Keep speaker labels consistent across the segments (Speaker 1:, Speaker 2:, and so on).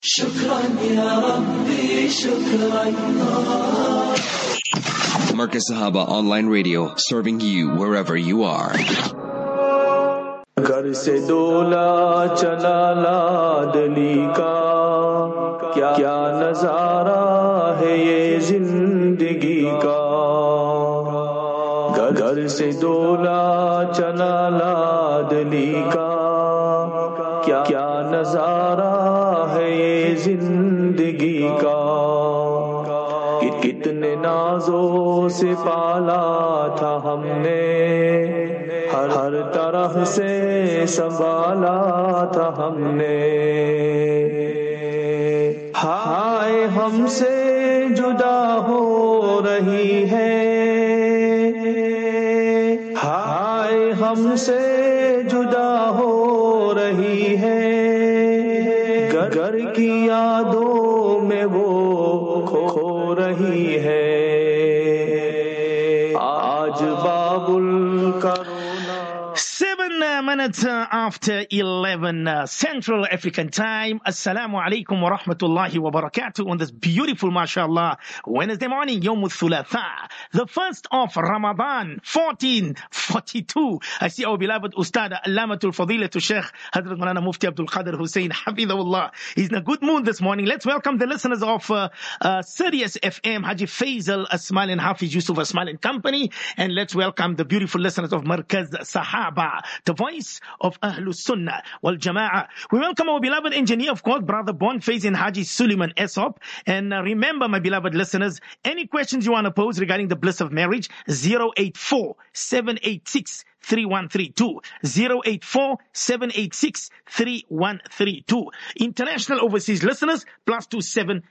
Speaker 1: شكرا يا ربي شكرا.
Speaker 2: Marcus Sahaba Online Radio, serving you wherever you are.
Speaker 3: घर से डोला चला लाडली का क्या क्या नजारा है ये जिंदगी का। घर से डोला चला लाडली का क्या क्या नजारा है ये जिंदगी का। कितने नाजों से पाला था हमने, हर तरह से संभाला था हमने। हाय हमसे जुदा हो रही है, हाय हमसे जुदा हो रही है। घर की यादों में वो खो रही है। आज बाबुल का
Speaker 4: 7 minutes after 11 Central African Time. Assalamu alaikum wa rahmatullahi wa barakatuh on this beautiful, mashallah, Wednesday morning, Yawm al-Thulatha, the first of Ramadan, 1442. I see our beloved Ustad Allamatul Fadilatul Sheikh Hazrat Maulana Mufti Abdul Qadir Hussein Hafidhahullah. He's in a good mood this morning. Let's welcome the listeners of Sirius FM, Haji Faisal Asmal and Hafiz Yusuf Asmal and Company. And let's welcome the beautiful listeners of Markaz Sahaba, the voice of Ahlus Sunnah wal Jama'ah. We welcome our beloved engineer, of course, Brother Boniface and Haji Suleiman Esop. And remember, my beloved listeners, any questions you want to pose regarding the bliss of marriage, 084-786-3132. 084-786-3132. International overseas listeners, +27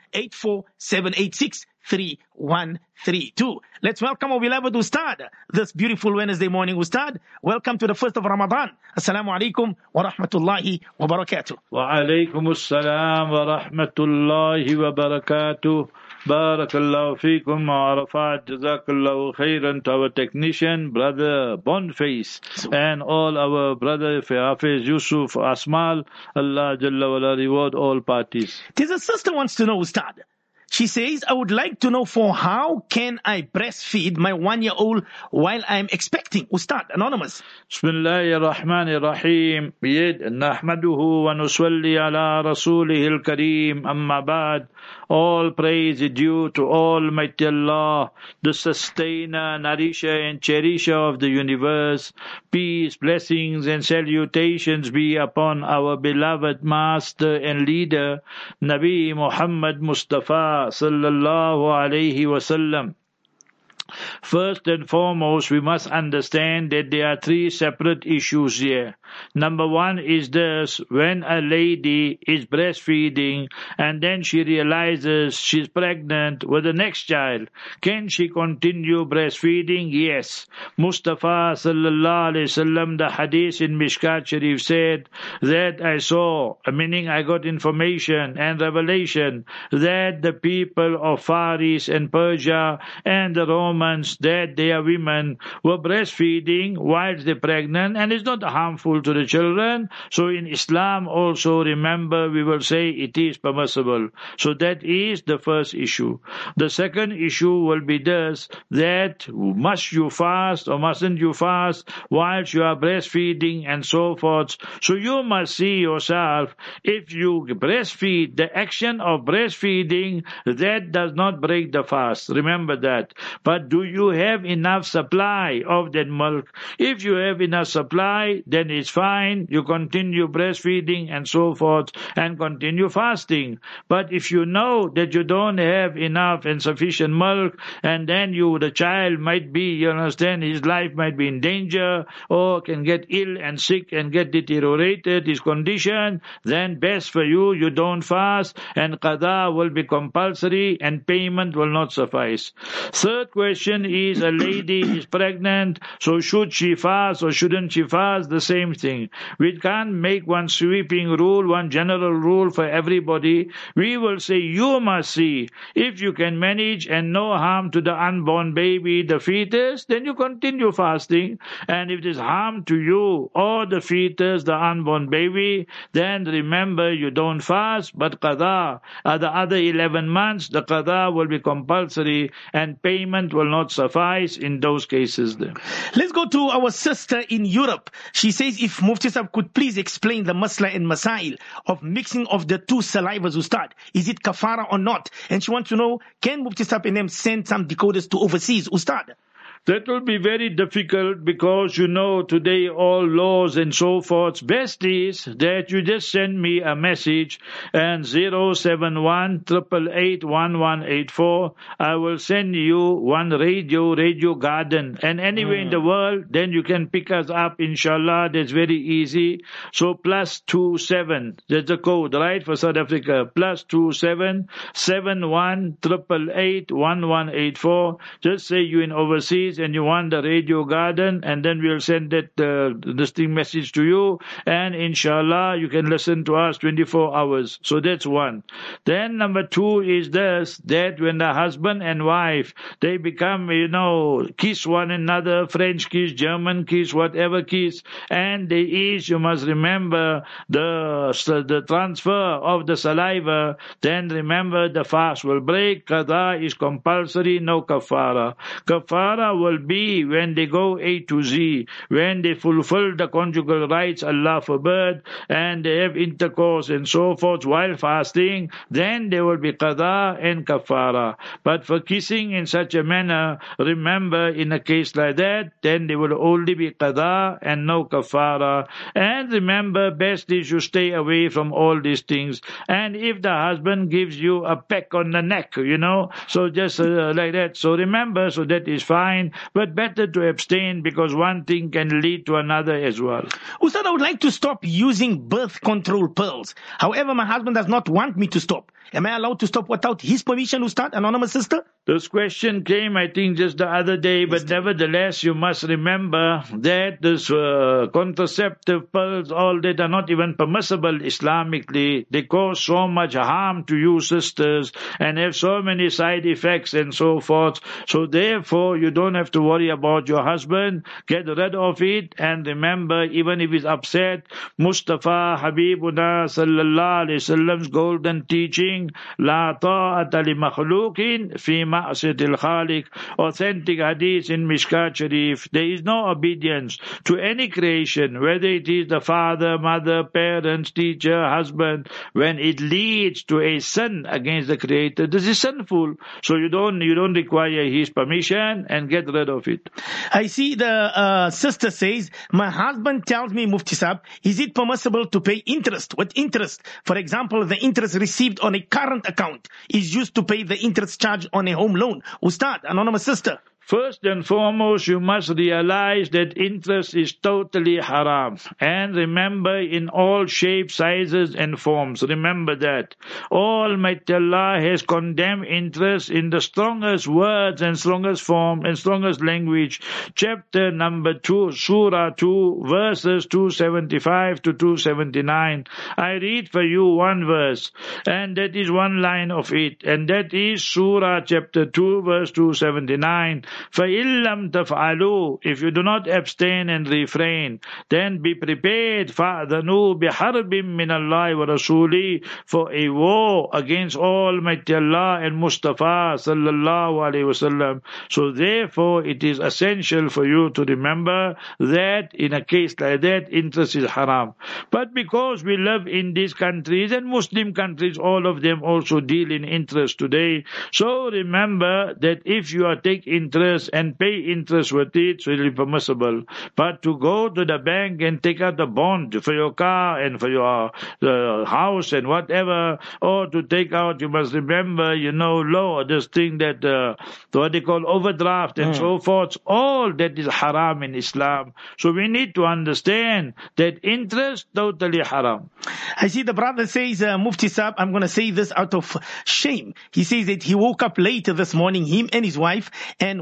Speaker 4: 84-786-3132. Let's welcome our beloved Ustad this beautiful Wednesday morning. Ustad, welcome to the first of Ramadan. Assalamu alaikum wa rahmatullahi wa barakatuh.
Speaker 5: Wa alaikum assalam wa rahmatullahi wa barakatuh. Barakallahu feekum wa arafat. Jazakallahu khairan to our technician, Brother Boniface, and all our brother Hafiz Yusuf Asmal. Allah Jalla wala reward all parties.
Speaker 4: There's a sister wants to know, Ustad. She says, I would like to know for how can I breastfeed my 1-year-old while I'm expecting? Ustad, anonymous.
Speaker 5: Bismillahirrahmanirrahim. Biyad nahmaduhu wa nusalli ala rasulihil kareem. Amma ba'd. All praise is due to Almighty Allah, the sustainer, nourisher and cherisher of the universe. Peace, blessings and salutations be upon our beloved master and leader, Nabi Muhammad Mustafa sallallahu alayhi wasallam. First and foremost, we must understand that there are three separate issues here. Number one is this: when a lady is breastfeeding and then she realizes she's pregnant with the next child, can she continue breastfeeding? Yes. Mustafa sallallahu alayhi wasallam, the hadith in Mishkat Sharif said that I saw, meaning I got information and revelation that the people of Faris and Persia and the Romans, that their women were breastfeeding whilst they're pregnant, and it's not harmful to the children. So in Islam also, remember, we will say it is permissible. So that is the first issue. The second issue will be this: that must you fast or mustn't you fast whilst you are breastfeeding and so forth. So you must see yourself, if you breastfeed, the action of breastfeeding, that does not break the fast. Remember that. But do you have enough supply of that milk? If you have enough supply, then it's fine. You continue breastfeeding and so forth and continue fasting. But if you know that you don't have enough and sufficient milk, and then the child might be, you understand, his life might be in danger, or can get ill and sick and get deteriorated, his condition, then best for you, you don't fast, and qada will be compulsory and payment will not suffice. Third question question is, a lady is pregnant, so should she fast or shouldn't she fast? The same thing. We can't make one sweeping rule, one general rule for everybody. We will say you must see. If you can manage and no harm to the unborn baby, the fetus, then you continue fasting. And if there's harm to you or the fetus, the unborn baby, then remember you don't fast, but qada. The other 11 months, the qada will be compulsory and payment will not suffice in those cases then.
Speaker 4: Let's go to our sister in Europe. She says if Mufti Sahib could please explain the masla and masail of mixing of the two salivas, Ustad. Is it kafara or not? And she wants to know, can Mufti Sahib and them send some decoders to overseas, Ustad?
Speaker 5: That will be very difficult because, today all laws and so forth. Best is that you just send me a message and 071-888-1184. I will send you one radio garden. And anywhere in the world, then you can pick us up, inshallah. That's very easy. So +27, that's the code, right, for South Africa. +27 71-888-1184. Just say you in overseas and you want the radio garden, and then we'll send that listing message to you, and inshallah you can listen to us 24 hours. So that's one. Then number two is this, that when the husband and wife, they become, kiss one another, French kiss, German kiss, whatever kiss, and you must remember the transfer of the saliva, then remember the fast will break. Qada is compulsory, no kafara. Kafara will be when they go A to Z, when they fulfill the conjugal rights, Allah forbid, and they have intercourse and so forth while fasting, then there will be qada and kafara. But for kissing in such a manner, remember in a case like that, then there will only be qada and no kafara. And remember, best is you stay away from all these things. And if the husband gives you a peck on the neck, so just like that, so remember, so that is fine. But better to abstain because one thing can lead to another as well.
Speaker 4: Ustad, I would like to stop using birth control pills. However, my husband does not want me to stop. Am I allowed to stop without his permission, Ustad? Anonymous sister?
Speaker 5: This question came, I think, just the other day, but nevertheless, you must remember that this contraceptive pills, all that are not even permissible Islamically. They cause so much harm to you sisters and have so many side effects and so forth. So therefore, you don't have to worry about your husband. Get rid of it, and remember, even if he's upset, Mustafa Habibuna sallallahu alayhi wasallam's golden teaching, La ta'ata li makhluqin fi ma'siyatil khaliq, authentic hadith in Mishkat Sharif. There is no obedience to any creation, whether it is the father, mother, parents, teacher, husband, when it leads to a sin against the Creator. This is sinful. So you don't require his permission, and get rid of it.
Speaker 4: I see the sister says, my husband tells me, Mufti Sahib, is it permissible to pay interest with interest? For example, the interest received on a current account is used to pay the interest charged on a home loan. Ustad, anonymous sister.
Speaker 5: First and foremost, you must realize that interest is totally haram. And remember, in all shapes, sizes and forms, remember that. Almighty Allah has condemned interest in the strongest words and strongest form and strongest language. Chapter number 2, Surah 2, verses 275 to 279. I read for you one verse, and that is one line of it, and that is Surah chapter 2, verse 279. فَإِن لَمْ تَفْعَلُوا, if you do not abstain and refrain, then be prepared فَأْذَنُوا بِحَرْبٍ مِّنَ اللَّهِ وَرَسُولِهِ, for a war against Almighty Allah and Mustafa sallallahu alayhi wasallam. So therefore it is essential for you to remember that in a case like that, interest is haram. But because we live in these countries and Muslim countries, all of them also deal in interest today. So remember that if you are take interest and pay interest with it, so it will be permissible. But to go to the bank and take out the bond for your car and for your house and whatever, or to take out, you must remember, law, this thing that, what they call overdraft and so forth, all that is haram in Islam. So we need to understand that interest, totally haram.
Speaker 4: I see the brother says, Mufti Sahib, I'm going to say this out of shame. He says that he woke up later this morning, him and his wife, and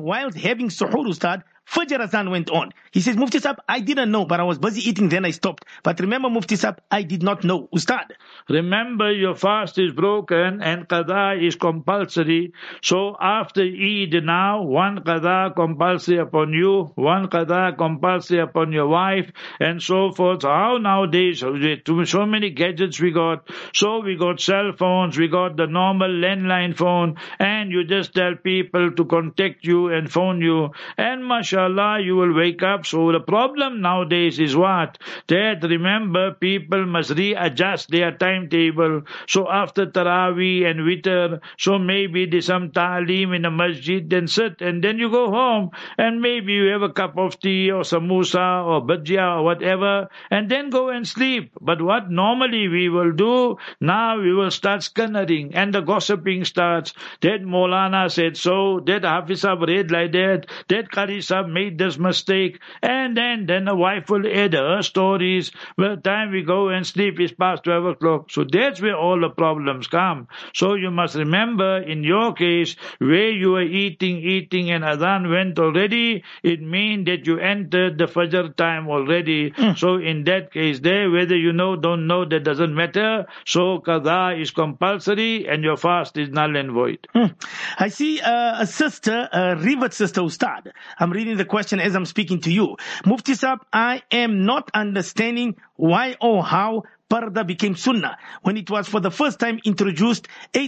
Speaker 4: while having suhoor, Ustad, Fajr Azan went on. He says, Mufti Sahib, I didn't know, but I was busy eating, then I stopped. But remember, Mufti Sahib, I did not know. Ustad.
Speaker 5: Remember, your fast is broken and qada is compulsory. So after Eid now, one qada compulsory upon you, one qada compulsory upon your wife, and so forth. How nowadays, so many gadgets we got. So we got cell phones, we got the normal landline phone, and you just tell people to contact you and phone you. And mashallah, you will wake up. So the problem nowadays is what? That remember, people must readjust their timetable. So after Taraweeh and Witr, so maybe there's some ta'aleem in a masjid, then sit, and then you go home, and maybe you have a cup of tea or samosa or bhajia or whatever, and then go and sleep. But what normally we will do, now we will start scunnering, and the gossiping starts. That Maulana said so, that Hafiz Sahib read like that Qari Sahib made this mistake, and then the wife will add her stories. By the time we go and sleep, it's past 12 o'clock. So that's where all the problems come. So you must remember, in your case, where you were eating and Adhan went already, it means that you entered the Fajr time already. So in that case there, whether you know, don't know, that doesn't matter. So qada is compulsory and your fast is null and void.
Speaker 4: I see a sister, a Rivat sister, Ustad. I'm reading the question as I'm speaking to you. Mufti Sahib, I am not understanding why or how Parda became Sunnah when it was for the first time introduced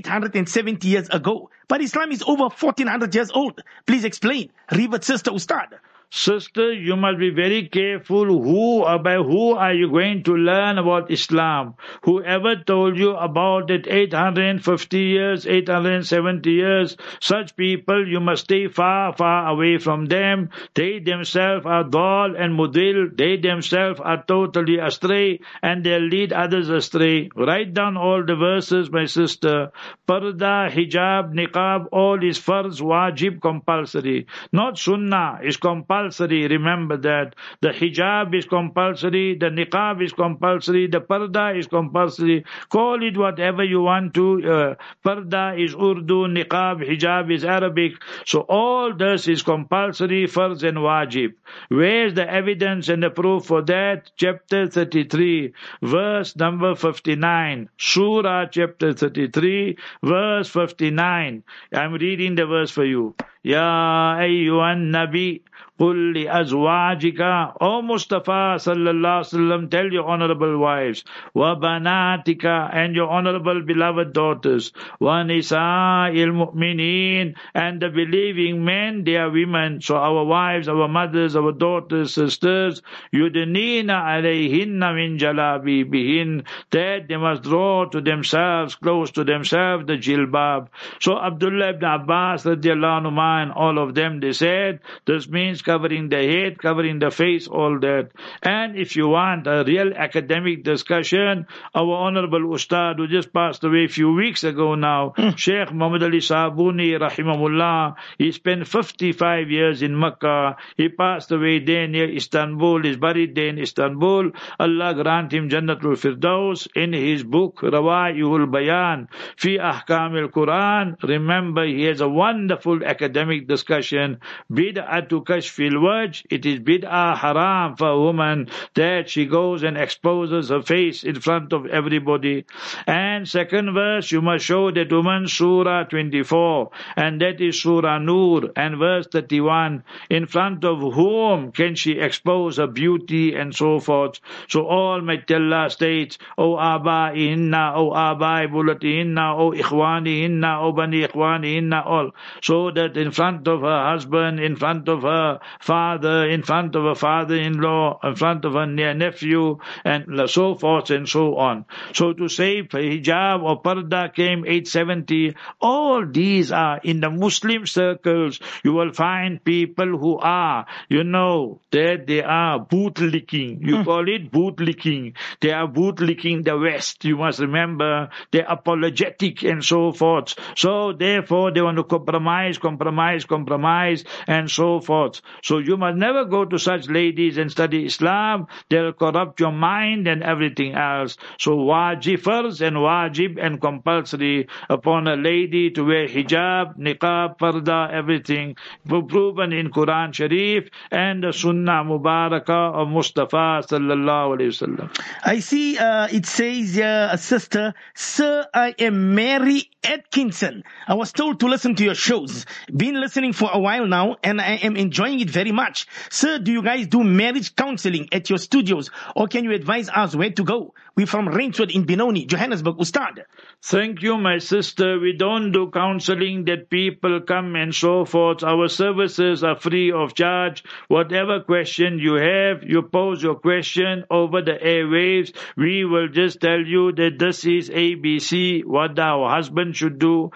Speaker 4: 870 years ago. But Islam is over 1400 years old. Please explain. Rivat sister, Ustad.
Speaker 5: Sister, you must be very careful by who are you going to learn about Islam. Whoever told you about it 850 years, 870 years, such people, you must stay far, far away from them. They themselves are dal and mudil. They themselves are totally astray, and they'll lead others astray. Write down all the verses, my sister. Parda, hijab, niqab, all is farz, wajib, compulsory. Not sunnah, is compulsory. Remember that. The hijab is compulsory, the niqab is compulsory, the parda is compulsory. Call it whatever you want to. Parda is Urdu, niqab, hijab is Arabic. So all this is compulsory, farz and wajib. Where's the evidence and the proof for that? Chapter 33, verse number 59. Surah chapter 33, verse 59. I'm reading the verse for you. Ya ayyuhan nabi, قل لأزواجك, O Mustafa sallallahu alaihi wasallam, tell your honorable wives, وبناتك, and your honorable beloved daughters, وَنِسَاءِ الْمُؤْمِنِينَ, and the believing men, they are women. So our wives, our mothers, our daughters, sisters, يُدْنِينَ عَلَيْهِنَّ مِنْ جَلَابِيبِهِنَّ, that they must draw to themselves, close to themselves, the jilbab. So Abdullah ibn Abbas radiallahu anhu, and all of them, they said, this means covering the head, covering the face, all that. And if you want a real academic discussion, our honorable Ustad, who just passed away a few weeks ago now, Sheikh Muhammad Ali Sabuni, rahimahullah, he spent 55 years in Makkah. He passed away there near Istanbul, is buried there in Istanbul. Allah grant him Jannatul Firdaus. In his book, Rawai'ul Bayan, Fi Ahkamil Quran, remember, he has a wonderful academic discussion. Bid'atu kashfil wajh, it is bid'ah haram for a woman that she goes and exposes her face in front of everybody. And second verse, you must show that woman, Surah 24, and that is Surah Nur, and verse 31, in front of whom can she expose her beauty and so forth. So Almighty Allah states, O Aba'ihinna, O Aba'i Bulatihinna, O Ikhwanihinna, O Bani Ikhwanihinna, all. So that in front of her husband, in front of her father, in front of her father-in-law, in front of her nephew, and so forth and so on. So to say hijab or parda came 870, all these are in the Muslim circles. You will find people who are, that they are bootlicking. You call it bootlicking. They are bootlicking the West. You must remember, they're apologetic and so forth. So therefore they want to compromise compromise, and so forth. So you must never go to such ladies and study Islam. They'll corrupt your mind and everything else. So wajifers and wajib and compulsory upon a lady to wear hijab, niqab, parda, everything proven in Quran Sharif and the Sunnah Mubarakah of Mustafa sallallahu alaihi wasallam.
Speaker 4: I see it says here, a sister, Sir, I am Mary Atkinson. I was told to listen to your shows. Been listening for a while now and I am enjoying it very much. Sir, do you guys do marriage counseling at your studios or can you advise us where to go? We're from Rainswood in Benoni, Johannesburg, Ustad.
Speaker 5: Thank you, my sister. We don't do counseling that people come and so forth. Our services are free of charge. Whatever question you have, you pose your question over the airwaves. We will just tell you that this is ABC, what our husband should do,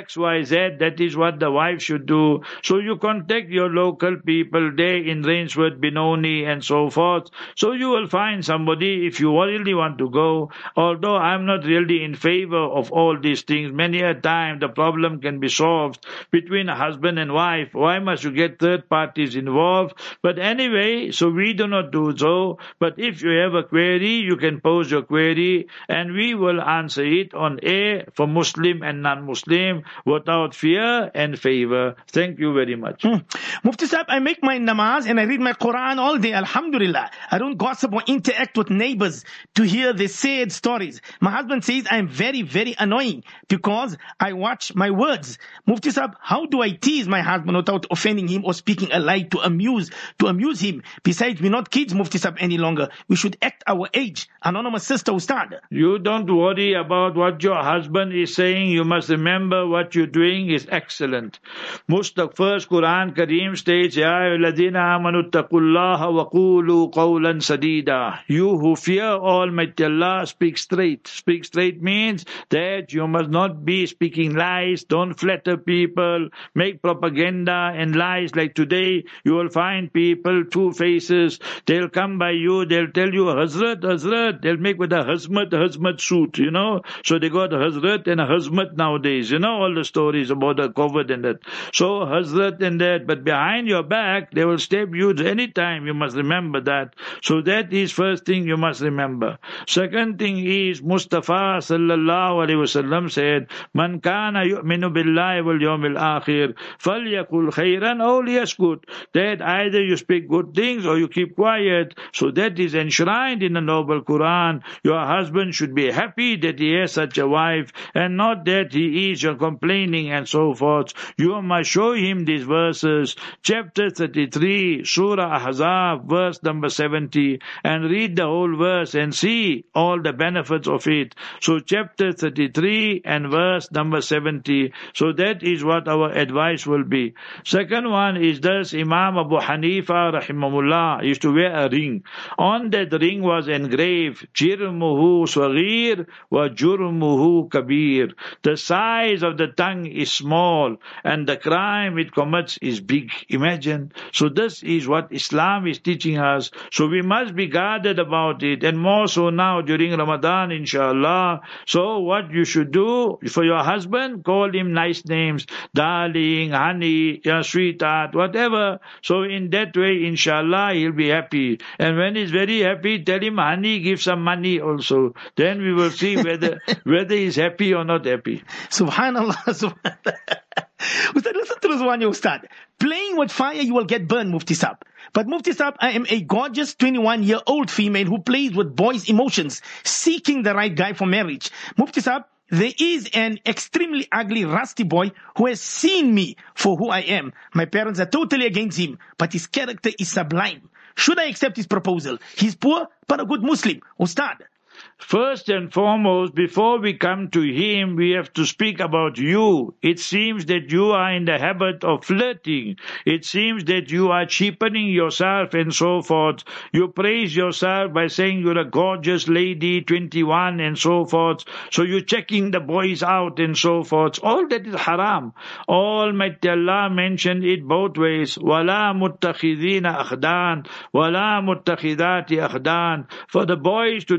Speaker 5: XYZ, that is what the wife should do. So you contact your local people there in Rainswood, Benoni and so forth. So you will find somebody if you really want to go. Although I'm not really in favor of all these things, many a time the problem can be solved between a husband and wife. Why must you get third parties involved? But anyway, so we do not do so. But if you have a query, you can pose your query and we will answer it on air for Muslim and non-Muslim without fear and favor. Thank you very much.
Speaker 4: Mufti Sahib, I make my namaz and I read my Quran all day, alhamdulillah. I don't gossip or interact with neighbors to hear the sad stories. My husband says I am very, very annoying because I watch my words. Mufti Sahib, how do I tease my husband without offending him or speaking a lie to amuse him? Besides, we're not kids, Mufti Sahib, any longer. We should act our age. Anonymous sister, Ustad.
Speaker 5: You don't worry about what your husband is saying. You must remember what you're doing is excellent. First Quran Kareem states, Ya ayyuhalladhina amanu taqullaha wa qulu qawlan sadida. You who fear Almighty Allah, speak straight. Speak straight means that you must not be speaking lies. Don't flatter people, make propaganda and lies. Like today, you will find people, two faces. They'll come by you, they'll tell you, Hazrat, Hazrat. They'll make with a Hazmat suit, you know. So they got a Hazrat and a Hazmat nowadays. You know all the stories about the COVID and that. So Hazrat and that. But behind your back, they will stab you anytime. You must remember that. So that is first thing you must remember. Second thing is Mustafa sallallahu alaihi wasallam said, Man kana yu'minu billahi wal yawmil akhir falyakul khairan aw liyaskut. That either you speak good things or you keep quiet. So that is enshrined in the noble Quran. Your husband should be happy that he has such a wife and not that he is complaining and so forth. You must show him these verses. Chapter 33, Surah Ahzab, verse number 70, and read the whole verse and see all the benefits of it. So chapter 33 and verse number 70. So that is what our advice will be. Second one is this: Imam Abu Hanifa rahimahullah used to wear a ring. On that ring was engraved Jirmuhu Saghir wa Jurmuhu Kabir. The size of the tongue is small and the crime it commits is big. Imagine. So this is what Islam is teaching us. So we must be guarded about it, and more so now during Ramadan, inshallah. So what you should do for your husband, call him nice names, darling, honey, sweetheart, whatever. So in that way, inshallah, he'll be happy. And when he's very happy, tell him, honey, give some money also. Then we will see whether he's happy or not happy.
Speaker 4: Subhanallah, subhanallah. Ustad, listen to this one, Ustad. Playing with fire, you will get burned, Mufti Sahib. But Mufti Sahib, I am a gorgeous 21-year-old female who plays with boys' emotions, seeking the right guy for marriage. Mufti Sahib, there is an extremely ugly, rusty boy who has seen me for who I am. My parents are totally against him, but his character is sublime. Should I accept his proposal? He's poor, but a good Muslim. Ustad.
Speaker 5: First and foremost, before we come to him, we have to speak about you. It seems that you are in the habit of flirting. It seems that you are cheapening yourself and so forth. You praise yourself by saying you're a gorgeous lady, 21 and so forth. So you're checking the boys out and so forth. All that is haram. Almighty Allah mentioned it both ways. وَلَا مُتَّخِذِينَ أَخْدَانِ وَلَا مُتَّخِذَاتِ أَخْدَانِ. For the boys to take a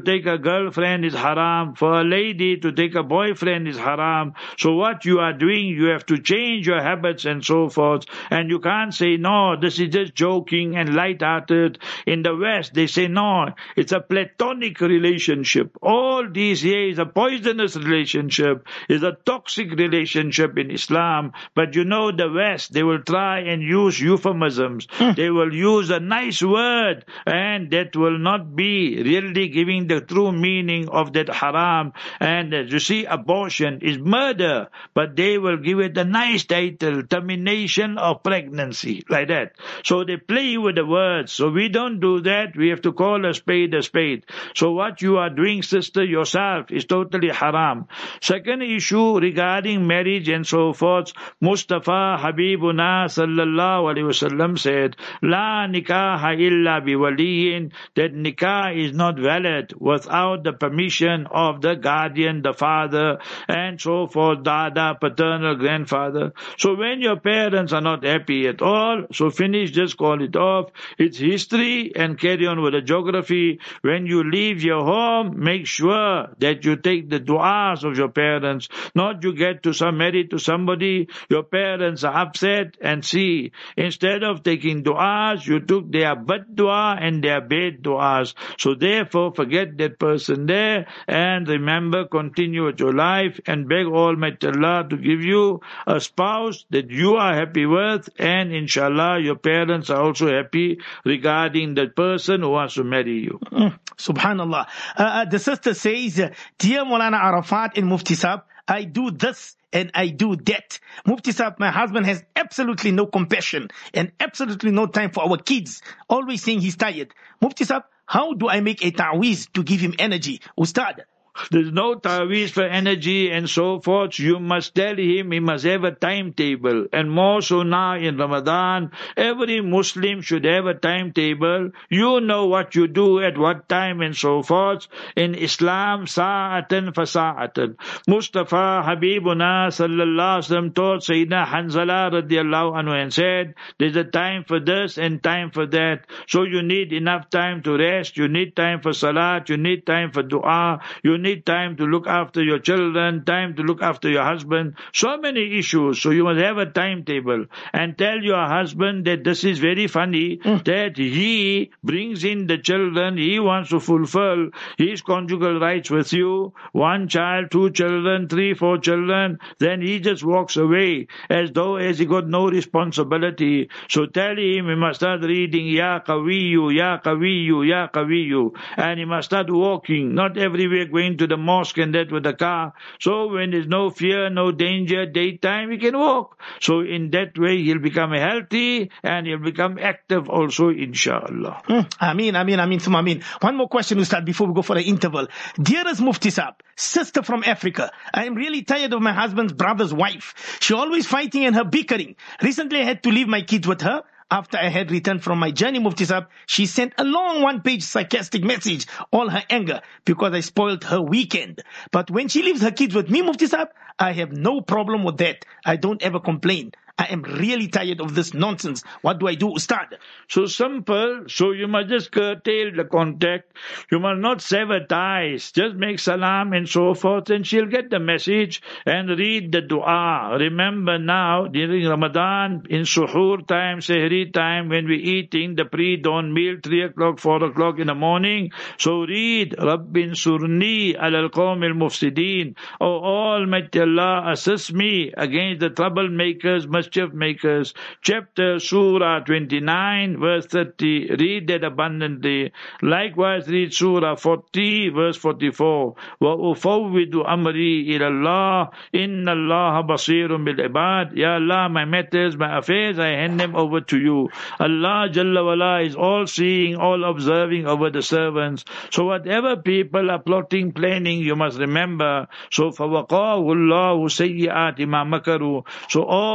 Speaker 5: girlfriend is haram. For a lady to take a boyfriend is haram. So what you are doing, you have to change your habits and so forth. And you can't say, no, this is just joking and light-hearted. In the West, they say, no, it's a platonic relationship. All these here is a poisonous relationship, is a toxic relationship in Islam. But you know the West, they will try and use euphemisms. They will use a nice word, and that will not be really giving the true meaning of that haram. And as you see, abortion is murder, but they will give it a nice title, termination of pregnancy, like that. So they play with the words. So we don't do that. We have to call a spade a spade. So what you are doing, sister, yourself is totally haram. Second issue regarding marriage and so forth, Mustafa Habibuna sallallahu alaihi wasallam said, La nikaha illa biwaliyin, that nikah is not valid without the permission of the guardian, the father, and so forth, dada, paternal grandfather. So when your parents are not happy at all, so finish, just call it off. It's history and carry on with the geography. When you leave your home, make sure that you take the du'as of your parents, not you get married to somebody, your parents are upset, and see, instead of taking du'as, you took their bad du'a and their bad du'as. So therefore, forget that person there, and remember, continue with your life, and beg Almighty Allah to give you a spouse that you are happy with, and inshallah, your parents are also happy regarding that person who wants to marry you.
Speaker 4: Subhanallah. The sister says, Dear Maulana Arafat and Mufti Saab, I do this and I do that. Mufti Saab, my husband has absolutely no compassion and absolutely no time for our kids, always saying he's tired. Mufti Saab, how do I make a ta'weez to give him energy? Ustad.
Speaker 5: There's no ta'weez for energy and so forth. You must tell him he must have a timetable. And more so now in Ramadan, every Muslim should have a timetable. You know what you do at what time and so forth. In Islam, sa'atan fa sa'atan. Mustafa Habibuna sallallahu alaihi wasallam taught Sayyidina Hanzala radiallahu anhu and said, there's a time for this and time for that. So you need enough time to rest. You need time for salat. You need time for dua. You need time to look after your children, time to look after your husband. So many issues. So you must have a timetable. And tell your husband that this is very funny, that he brings in the children, he wants to fulfill his conjugal rights with you. 1 child, 2 children, 3, 4 children. Then he just walks away as though he got no responsibility. So tell him he must start reading Ya Qawiyu, Ya Qawiyu, Ya Qawiyu. And he must start walking, not everywhere going to the mosque and that with the car. So when there's no fear, no danger, daytime, he can walk. So in that way, he'll become healthy and he'll become active also, inshallah.
Speaker 4: Ameen, ameen, ameen, thumma ameen. One more question, Ustad, before we go for the interval. Dearest Mufti Saab, sister from Africa, I am really tired of my husband's brother's wife. She always fighting and her bickering. Recently, I had to leave my kids with her. After I had returned from my journey, Mufti Saab, she sent a long 1-page sarcastic message, all her anger, because I spoiled her weekend. But when she leaves her kids with me, Mufti Saab, I have no problem with that. I don't ever complain. I am really tired of this nonsense. What do I do, Ustad?
Speaker 5: So simple. So you must just curtail the contact. You must not sever ties. Just make salam and so forth, and she'll get the message and read the dua. Remember now, during Ramadan, in suhoor time, sehri time, when we're eating the pre-dawn meal, 3 o'clock, 4 o'clock in the morning, so read, Rabbin surni alal qawm al-mufsideen. Oh Almighty Allah, assist me against the troublemakers, mischief makers. Chapter Surah 29, verse 30. Read that abundantly. Likewise, read Surah 40, verse 44. وَأُفَوِّدُ أَمْرِي إِلَى اللَّهِ إِنَّ اللَّهَ بَصِيرٌ بِالْعِبَادِ. Ya Allah, my matters, my affairs, I hand them over to you. Allah Jalla wala is all seeing, all observing over the servants. So whatever people are plotting, planning, you must remember. So فَوَقَاهُ اللَّهُ سَيِّئَاتِ مَا مَكَرُوا. So Almighty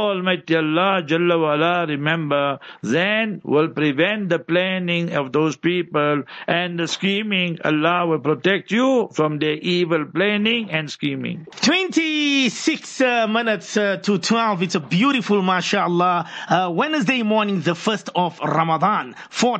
Speaker 5: Almighty Allah Jalla wa Ala remember, then will prevent the planning of those people and the scheming. Allah will protect you from their evil planning and scheming.
Speaker 4: 26 minutes to 12. It's a beautiful, mashallah, Wednesday morning, the 1st of Ramadan,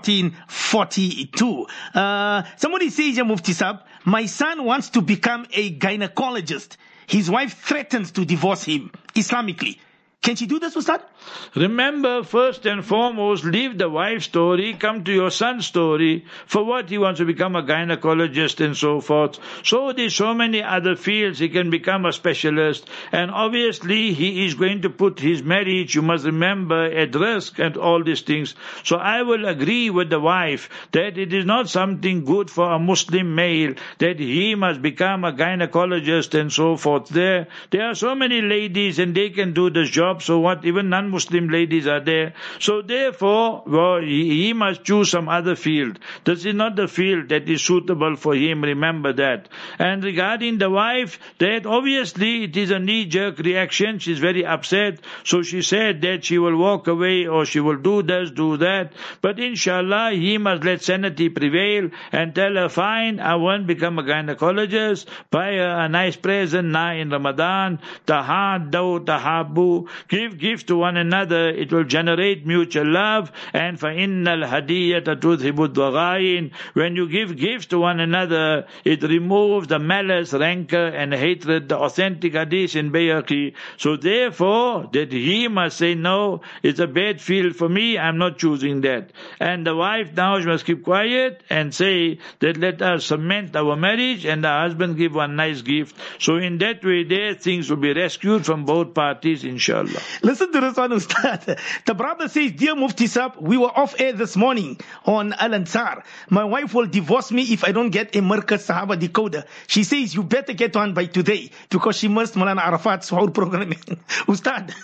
Speaker 4: 1442. Somebody says, Ya Mufti Sahib, my son wants to become a gynecologist. His wife threatens to divorce him Islamically. Can she do this, Ustad?
Speaker 5: Remember, first and foremost, leave the wife's story, come to your son's story. For what? He wants to become a gynecologist and so forth. So there's so many other fields he can become a specialist. And obviously, he is going to put his marriage, you must remember, at risk and all these things. So I will agree with the wife that it is not something good for a Muslim male that he must become a gynecologist and so forth. There are so many ladies and they can do this job. So what? Even non-Muslim ladies are there. So therefore, he must choose some other field. This is not the field that is suitable for him. Remember that. And regarding the wife, that obviously it is a knee-jerk reaction. She's very upset. So she said that she will walk away or she will do this, do that. But inshallah, he must let sanity prevail and tell her, fine, I won't become a gynecologist. Buy her a nice present now in Ramadan. Tahaddaw, tahabbu. Give to one another, it will generate mutual love. And فَإِنَّ الْهَدِيَّةَ تُذْهِبُ الضَّغَائِنَ. When you give gifts to one another, it removes the malice, rancor and hatred, the authentic hadith in Bayhaqi. So therefore, that he must say, no, it's a bad field for me, I'm not choosing that. And the wife now must keep quiet and say that let us cement our marriage and the husband give one nice gift. So in that way, there things will be rescued from both parties, inshallah.
Speaker 4: Listen to this one, Ustad. The brother says, Dear Mufti Sahib, we were off air this morning on Al Ansar. My wife will divorce me if I don't get a Markaz Sahaba decoder. She says, you better get one by today because she missed Maulana Arafat's whole programming. Ustad.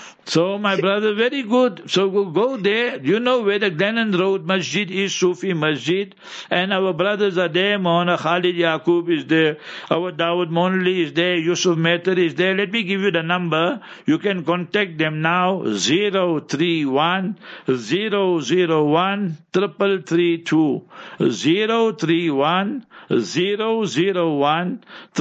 Speaker 5: So my brother, very good. So we'll go there. You know where the Glennon Road Masjid is, Sufi Masjid. And our brothers are there. Maulana Khalid Yaqub is there. Our Dawood Monli is there. Yusuf Mehtar is there. Let me give you the number. You can contact them now. 031 001 332. 031 001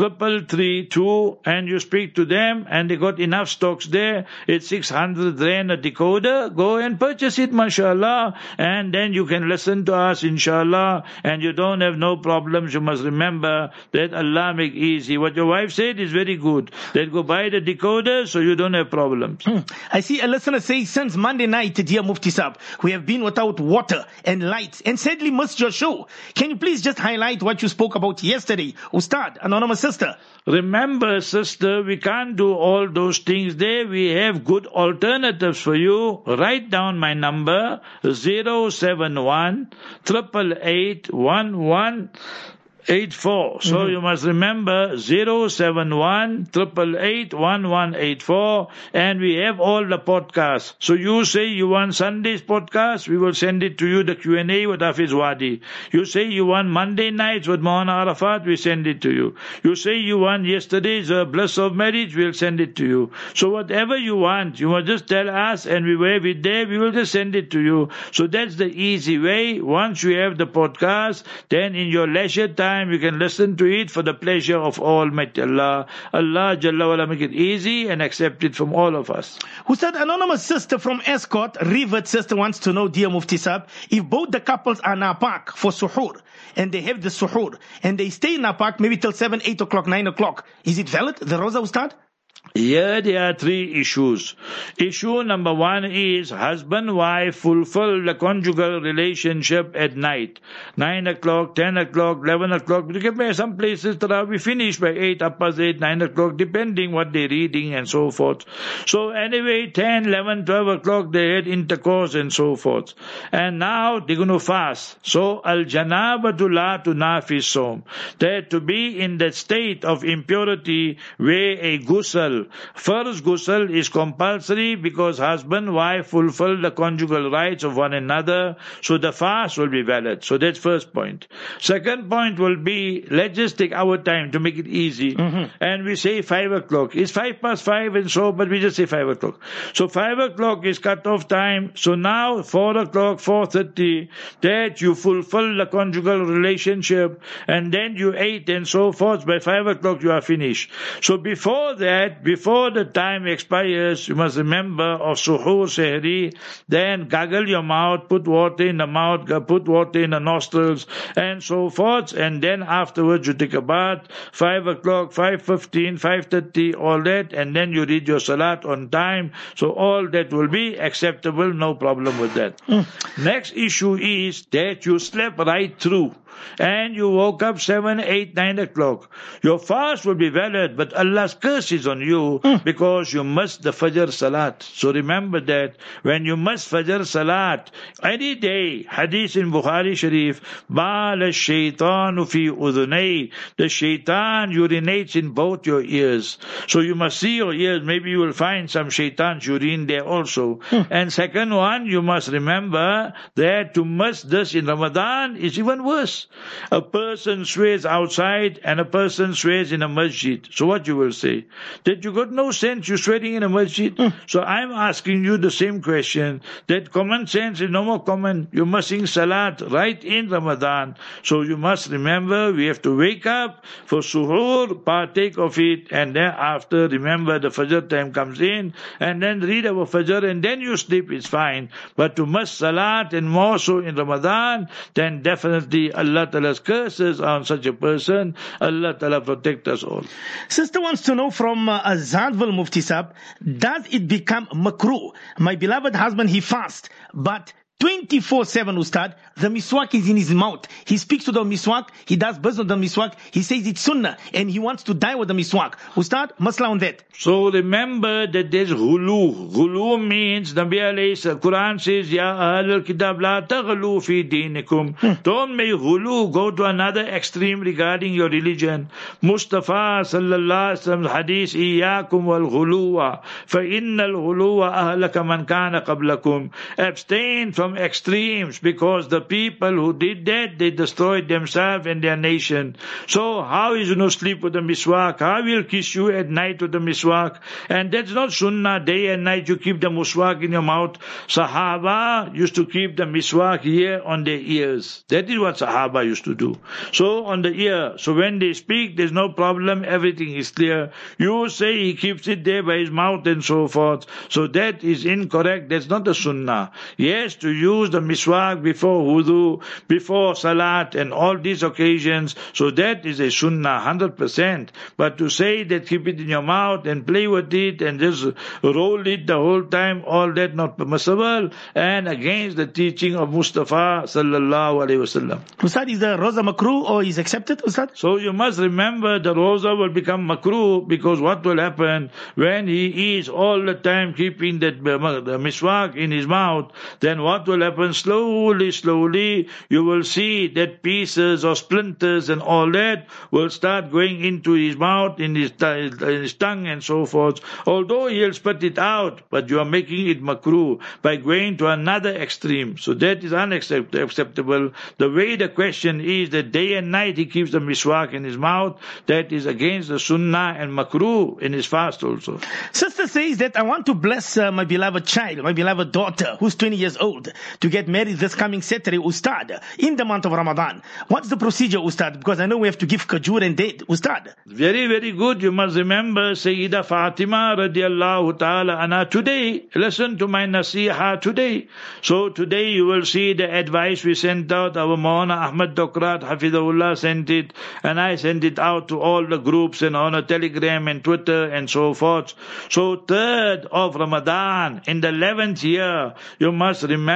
Speaker 5: 332. And you speak to them and they got enough stocks there. It's 600 rand a decoder. Go and purchase it, mashallah. And then you can listen to us, inshallah. And you don't have no problems. You must remember that Allah make easy. What your wife said is very good. Then go buy the decoder so you don't have problems.
Speaker 4: I see a listener say, since Monday night, dear Mufti Sahib, we have been without water and lights and sadly missed your show. Can you please just highlight what you spoke about yesterday? Ustad, anonymous sister.
Speaker 5: Remember, sister, we can't do all those things there. We have good alternatives for you. Write down my number, 071 888 1184. So you must remember 071 888 1184, and we have all the podcasts. So you say you want Sunday's podcast, we will send it to you, the Q&A with Hafiz Wadi. You say you want Monday nights with Maulana Arafat, we send it to you. You say you want yesterday's Bliss of Marriage, we'll send it to you. So whatever you want, you must just tell us and we have it there, we will just send it to you. So that's the easy way. Once you have the podcast, then in your leisure time, you can listen to it for the pleasure of Almighty Allah. Allah Jalla wala make it easy and accept it from all of us.
Speaker 4: Who said, anonymous sister from Escort, Rivet sister wants to know, dear Mufti Sahib, if both the couples are napak for suhoor and they have the suhoor and they stay napak maybe till 7, 8 o'clock, 9 o'clock, is it valid, the Rosa Ustad?
Speaker 5: Here there are three issues. Issue number one is husband-wife fulfill the conjugal relationship at night. 9 o'clock, 10 o'clock, 11 o'clock. Some places we finish by 8, 8, 9 o'clock, depending what they're reading and so forth. So anyway, 10, 11, 12 o'clock they had intercourse and so forth. And now they're going to fast. So al-janabatu la tunafi som. That to be in that state of impurity where a ghusl ghusl. First ghusl is compulsory because husband, wife fulfill the conjugal rights of one another, so the fast will be valid. So that's first point. Second point will be, let's just take our time to make it easy. And we say 5 o'clock. It's 5:05 and so, but we just say 5 o'clock. So 5 o'clock is cut-off time. So now 4 o'clock, 4:30, that you fulfill the conjugal relationship, and then you ate and so forth. By 5 o'clock you are finished. So before that, before the time expires, you must remember of suhoor, sehri, then gargle your mouth, put water in the mouth, put water in the nostrils, and so forth, and then afterwards you take a bath, 5 o'clock, 5:15, 5:30, all that, and then you read your salat on time. So all that will be acceptable, no problem with that. Next issue is that you slept right through and you woke up 7, 8, 9 o'clock. Your fast will be valid, but Allah's curse is on you because you missed the Fajr Salat. So remember that when you miss Fajr Salat, any day, hadith in Bukhari Sharif, Ba'al shaitanu fi udhunay, the shaitan urinates in both your ears. So you must see your ears, maybe you will find some shaitan's urine there also. And second one, you must remember that to miss this in Ramadan is even worse. A person swears outside and a person swears in a masjid. So what you will say? That you got no sense, you're swearing in a masjid. So I'm asking you the same question, that common sense is no more common. You're missing salat right in Ramadan. So you must remember, we have to wake up for suhoor, partake of it, and then after, remember the Fajr time comes in, and then read our Fajr, and then you sleep, it's fine. But to miss salat, and more so in Ramadan, then definitely Allah Ta'ala's curses on such a person. Allah Ta'ala protect us all.
Speaker 4: Sister wants to know from Azadville Mufti Sahib, does it become makruh? My beloved husband, he fasts, but 24/7, Ustad, the miswak is in his mouth. He speaks to the miswak, he does business with the miswak, he says it's sunnah, and he wants to die with the miswak. Ustad, masla on that.
Speaker 5: So remember that there's ghulu. Ghulu means, Nabi alayhi Quran says, Ya ahl al-kitab la taghlu fi dinikum. Don't make ghulu, go to another extreme regarding your religion. Mustafa sallallahu alaihi wasallam hadith, Iyakum wal ghuluwa, fa innal ghuluwa ahlaka man kana qablakum. Abstain from extremes, because the people who did that, they destroyed themselves and their nation. So how is you no sleep with the miswak? How will kiss you at night with the miswak? And that's not sunnah. Day and night you keep the miswak in your mouth. Sahaba used to keep the miswak here on their ears. That is what Sahaba used to do. So on the ear. So when they speak, there's no problem. Everything is clear. You say he keeps it there by his mouth and so forth. So that is incorrect. That's not the sunnah. Yes, to use the miswak before wudu, before salat, and all these occasions. So that is a sunnah, 100%. But to say that keep it in your mouth and play with it and just roll it the whole time, all that not permissible and against the teaching of Mustafa sallallahu alaihi wasallam.
Speaker 4: Ustad, is the roza makruh or is accepted, Ustad?
Speaker 5: So you must remember the roza will become makruh, because what will happen when he is all the time keeping the miswak in his mouth, then what will happen? Slowly, you will see that pieces or splinters and all that will start going into his mouth, in his tongue and so forth. Although he'll spit it out, but you are making it makruh by going to another extreme. So that is unacceptable. The way the question is that day and night he keeps the miswak in his mouth, that is against the sunnah and makruh in his fast also.
Speaker 4: Sister says that I want to bless my beloved child, my beloved daughter, who's 20 years old, to get married this coming Saturday, Ustad, in the month of Ramadan. What's the procedure, Ustad? Because I know we have to give kajur and date, Ustad.
Speaker 5: Very, very good. You must remember Sayyida Fatima radiallahu ta'ala anha today. Listen to my nasiha today. So today you will see the advice we sent out. Our Maulana Ahmad Dokrat Hafidahullah sent it, and I sent it out to all the groups and on a Telegram and Twitter and so forth. So 3rd of Ramadan, in the 11th year, you must remember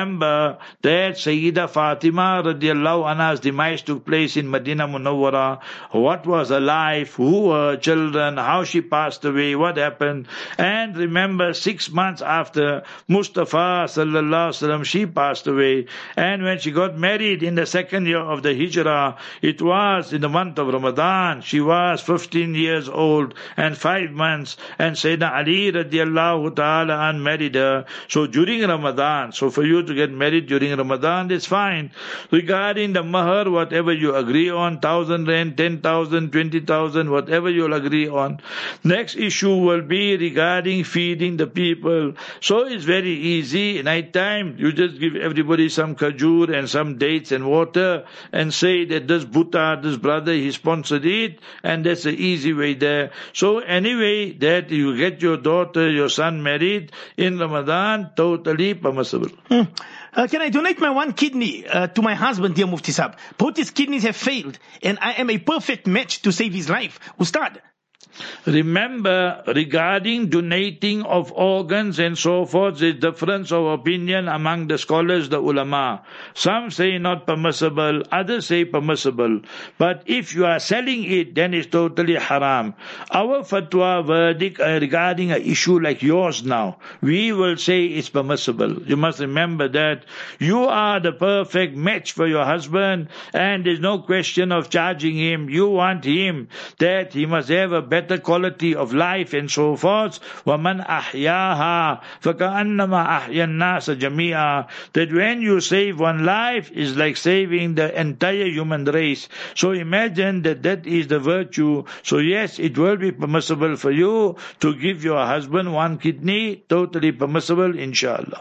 Speaker 5: remember that Sayyida Fatima radiallahu anha's demise took place in Medina Munawwara. What was her life? Who were her children? How she passed away? What happened? And remember, 6 months after Mustafa sallallahu alaihi wasallam, she passed away. And when she got married in the second year of the Hijrah, it was in the month of Ramadan. She was 15 years old and 5 months. And Sayyidina Ali radiallahu ta'ala an married her. So during Ramadan, so for you to get married during Ramadan, it's fine. Regarding the mahar, whatever you agree on, 1,000 rand, 10,000, 20,000, whatever you'll agree on. Next issue will be regarding feeding the people. So it's very easy. Night time, you just give everybody some kajur and some dates and water and say that this Buddha, this brother, he sponsored it, and that's the easy way there. So anyway, that you get your daughter, your son married in Ramadan, totally permissible.
Speaker 4: Can I donate my one kidney to my husband, dear Mufti Sahib? Both his kidneys have failed, and I am a perfect match to save his life. Ustad.
Speaker 5: Remember, regarding donating of organs and so forth, there's difference of opinion among the scholars, the ulama. Some say not permissible, others say permissible. But if you are selling it, then it's totally haram. Our fatwa verdict regarding an issue like yours now, we will say it's permissible. You must remember that you are the perfect match for your husband, and there's no question of charging him. You want him, that he must have a better quality of life and so forth. وَمَنْ أَحْيَاهَا فَكَأَنَّمَا أَحْيَا النَّاسَ جَمِيعًا. That when you save one life, is like saving the entire human race. So imagine that that is the virtue. So yes, it will be permissible for you to give your husband one kidney, totally permissible, inshallah.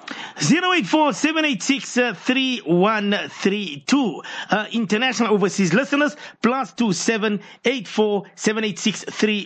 Speaker 4: 084-786-3132. International overseas listeners, +27 84 786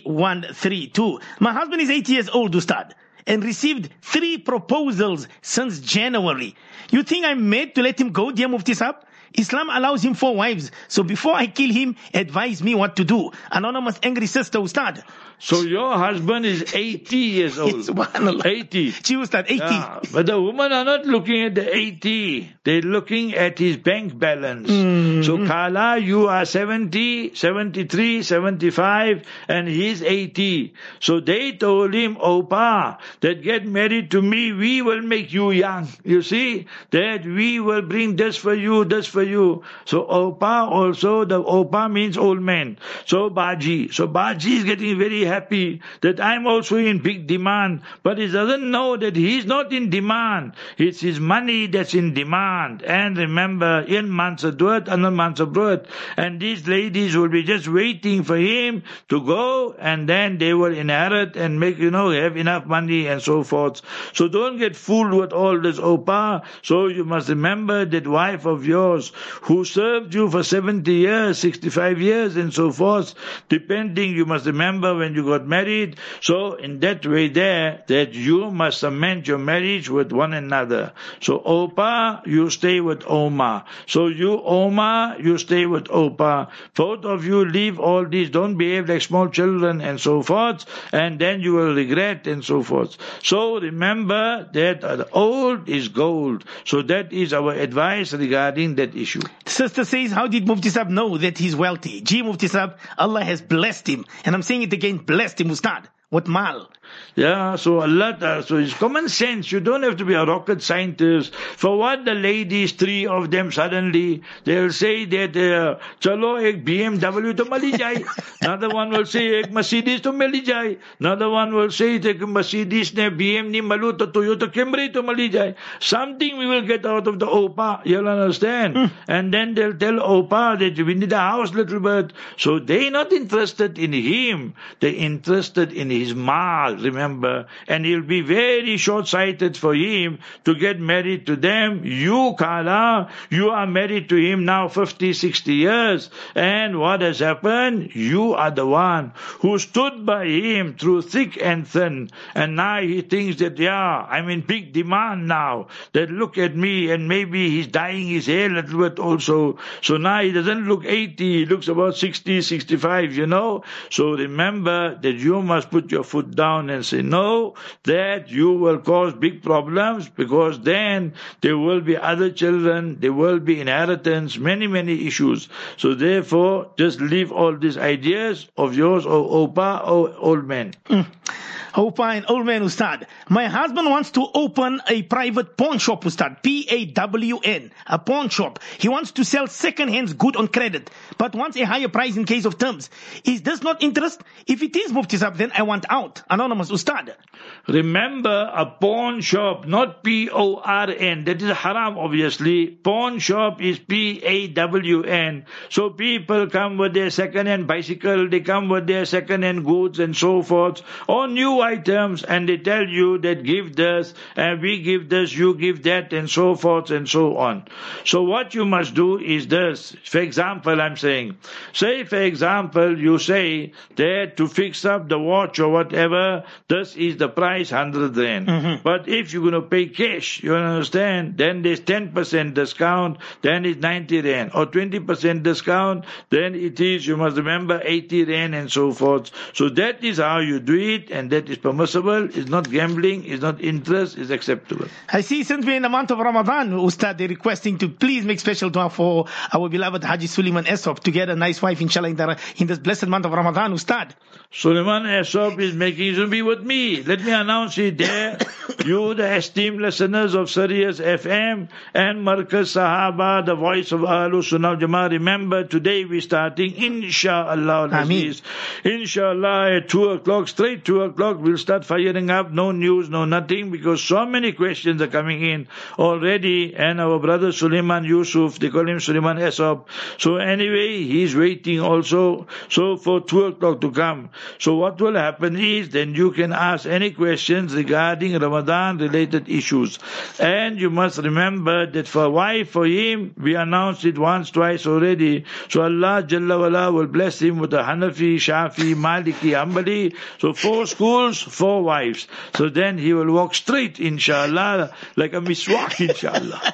Speaker 4: 3132. My husband is 80 years old, Ustad, and received 3 proposals since January. You think I'm mad to let him go, dear Mufti Sahib? Islam allows him 4 wives. So before I kill him, advise me what to do. Anonymous angry sister, Ustad.
Speaker 5: So your husband is 80 years old.
Speaker 4: Yes, subhanallah.
Speaker 5: 80.
Speaker 4: She Ustad, 80.
Speaker 5: Yeah, but the women are not looking at the 80. They're looking at his bank balance. So Kala, you are 70, 73, 75, and he's 80. So they told him, Opa, that get married to me, we will make you young. You see, that we will bring this for you, this for you. So Opa also, the Opa means old man. So Baji. So Baji is getting very happy that I'm also in big demand. But he doesn't know that he's not in demand. It's his money that's in demand. And remember, in manse dood, and manse brood. And these ladies will be just waiting for him to go, and then they will inherit and make, have enough money and so forth. So don't get fooled with all this, Opa. So you must remember that wife of yours who served you for 70 years, 65 years and so forth, depending, you must remember when you got married. So in that way there, that you must cement your marriage with one another. So Opa, you stay with Oma. So you, Oma, you stay with Opa. Both of you leave all these, don't behave like small children and so forth, and then you will regret and so forth. So remember that old is gold. So that is our advice regarding that issue.
Speaker 4: Sister says, how did Mufti Sahib know that he's wealthy? Gee, Mufti Sahib, Allah has blessed him. And I'm saying it again, blessed him, Ustad. What mal?
Speaker 5: Yeah, so Allah, so it's common sense. You don't have to be a rocket scientist. For what the ladies, 3 of them suddenly, they'll say that, chalo, ek BMW to mali jai. Another one will say, ek Mercedes to mali jai. Another one will say, ek Mercedes ne BM ni malu to Toyota Camry to mali jai. Something we will get out of the Opa. You'll understand? And then they'll tell Opa that we need a house, little bit. So they're not interested in him. They're interested in his mal, remember, and he'll be very short-sighted for him to get married to them. You, Kala, you are married to him now 50, 60 years, and what has happened? You are the one who stood by him through thick and thin, and now he thinks that, I'm in big demand now, that look at me, and maybe he's dyeing his hair a little bit also, so now he doesn't look 80, he looks about 60, 65, So remember that you must put put your foot down and say no, that you will cause big problems, because then there will be other children, there will be inheritance, many, many issues. So therefore, just leave all these ideas of yours, O Opa, O old man.
Speaker 4: Opa and old man, Ustad. My husband wants to open a private pawn shop, Ustad. P-A-W-N. A pawn shop. He wants to sell second-hand good on credit, but wants a higher price in case of terms. Is this not interest? If it is, Mufti Sahib, then I want out. Anonymous, Ustad.
Speaker 5: Remember, a pawn shop, not P-O-R-N. That is haram, obviously. Pawn shop is P-A-W-N. So people come with their second-hand bicycle, they come with their second-hand goods and so forth, or new items, and they tell you that give this, and we give this, you give that, and so forth and so on. So what you must do is this. For example, I'm saying, say for example, you say that to fix up the watch or whatever, this is the price, 100 rand. But if you're going to pay cash, you understand, then there's 10% discount, then it's 90 rand, or 20% discount, then it is, you must remember, 80 rand and so forth. So that is how you do it, and that is permissible. It's not gambling, it's not interest, it's acceptable.
Speaker 4: I see, since we're in the month of Ramadan, Ustad, they're requesting to please make special dua for our beloved Haji Suleiman Esop to get a nice wife, inshallah, in this blessed month of Ramadan, Ustad.
Speaker 5: Suleiman Esop is making to be with me. Let me announce it there. You, the esteemed listeners of Sirius FM and Markaz Sahaba, the voice of Ahlus Sunnah Jama'ah, remember today we're starting, inshallah, inshallah, at 2 o'clock, straight 2 o'clock, we'll start firing up. No news, no nothing, because so many questions are coming in already. And our brother Suleiman Yusuf, they call him Suleiman Esop. So anyway, he's waiting also. So for 2 o'clock to come. So what will happen is, then you can ask any questions regarding Ramadan related issues. And you must remember that for a wife, for him, we announced it once, twice already. So Allah Jalla wala will bless him with a Hanafi, Shafi, Maliki, Hanbali. So 4 schools, 4 wives. So then he will walk straight, inshallah, like a miswak, inshallah.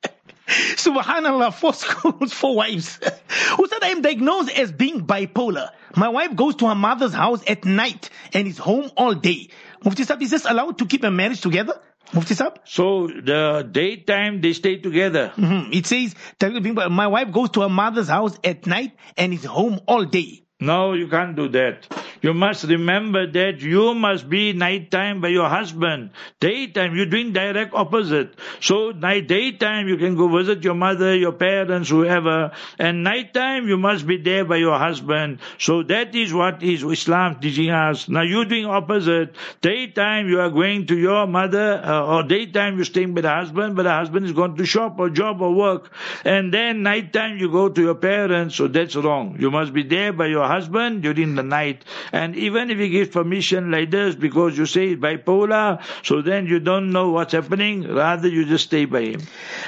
Speaker 4: Subhanallah, 4 schools, 4 wives. Who said I am diagnosed as being bipolar? My wife goes to her mother's house at night and is home all day. Mufti Sahib, is this allowed to keep a marriage together? Mufti Sahib?
Speaker 5: So the daytime they stay together.
Speaker 4: It says, my wife goes to her mother's house at night and is home all day.
Speaker 5: No, you can't do that. You must remember that you must be nighttime by your husband. Daytime, you're doing direct opposite. So daytime, you can go visit your mother, your parents, whoever. And nighttime, you must be there by your husband. So that is what is Islam teaching us. Now you're doing opposite. Daytime, you are going to your mother, or daytime, you're staying by the husband, but the husband is going to shop or job or work. And then nighttime, you go to your parents. So that's wrong. You must be there by your husband during the night. And even if you give permission like this, because you say bipolar, so then you don't know what's happening, rather you just stay by him.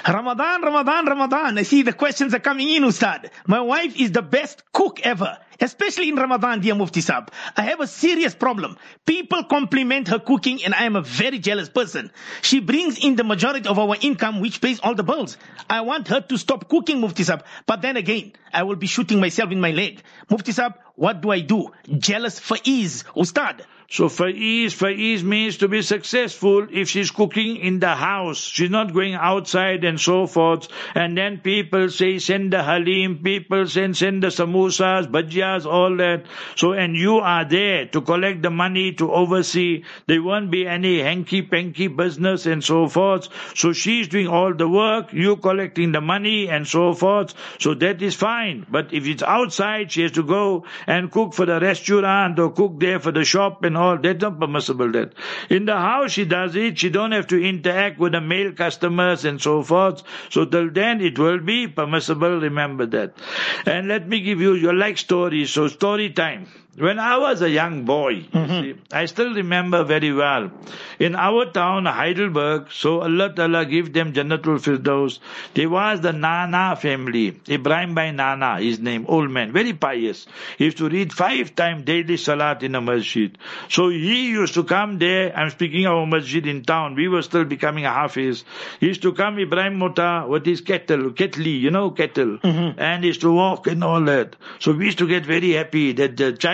Speaker 4: Ramadan. I see the questions are coming in, Ustad. My wife is the best cook ever, especially in Ramadan, dear Mufti Sahib. I have a serious problem. People compliment her cooking and I am a very jealous person. She brings in the majority of our income, which pays all the bills. I want her to stop cooking, Mufti Sahib, but then again, I will be shooting myself in my leg. Mufti Sahib, what do I do? Jealous for ease, Ustad.
Speaker 5: So faiz means to be successful if she's cooking in the house. She's not going outside and so forth. And then people say send the halim, people send the samosas, bhajiyas, all that. So, and you are there to collect the money, to oversee. There won't be any hanky-panky business and so forth. So she's doing all the work, you collecting the money and so forth. So that is fine. But if it's outside, she has to go and cook for the restaurant or cook there for the shop and all. That's not permissible. That in the house she does it, she don't have to interact with the male customers and so forth. So till then it will be permissible. Remember that. And let me give you your like story. So story time. When I was a young boy, see, I still remember very well. In our town, Heidelberg, so Allah Ta'ala give them Jannatul Firdaus. There was the Nana family, Ibrahim by Nana, his name, old man, very pious. He used to read 5 times daily Salat in a masjid. So he used to come there. I'm speaking of a masjid in town. We were still becoming a Hafiz. He used to come, Ibrahim Mota, with his kettle, and he used to walk and all that. So we used to get very happy that the chai